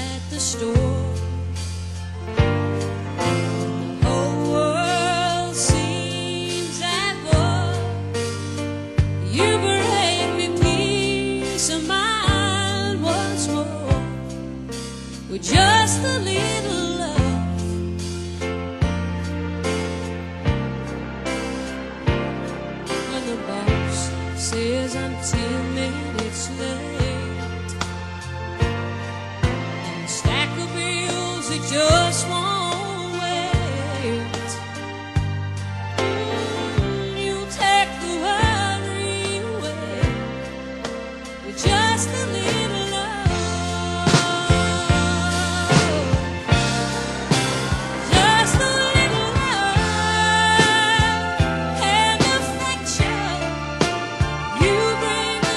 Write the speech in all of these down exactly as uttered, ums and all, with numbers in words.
at the store. The whole world seems at war. You bring me peace of mind once more, with just a little love. When the boss says I'm ten minutes late, and a stack of bills that just won't wait, mm, you take the worry away with just a little love. Just a little love and affection. You bring a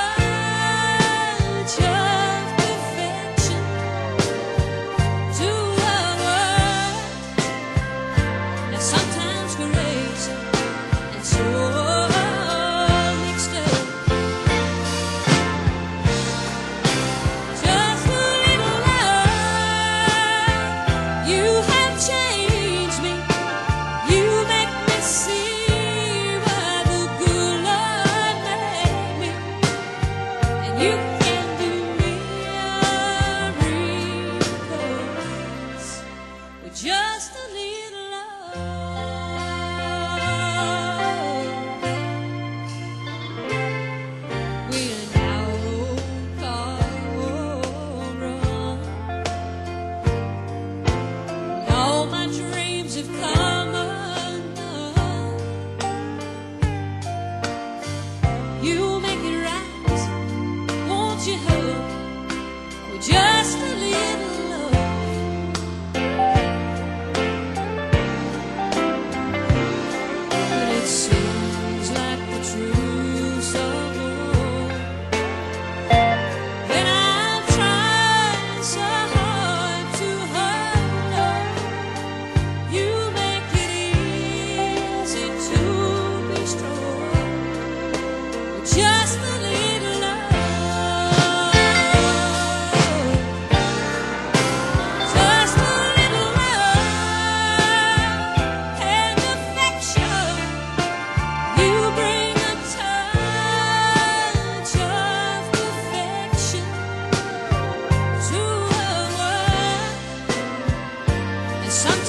touch of perfection to a world that's sometimes crazy and so mixed up. Just a little love, you have changed me. You make me see what the good Lord made me, and you can do miracles with just a little love. We an old car run. All my dreams have come undone. You make it right, won't you hug with just a little love? But it seems like the truth's so more. When I'm trying so hard to hold on, you make it easy to be strong with just a little love. Just a little love and affection. You bring a touch of perfection to a world, and sometimes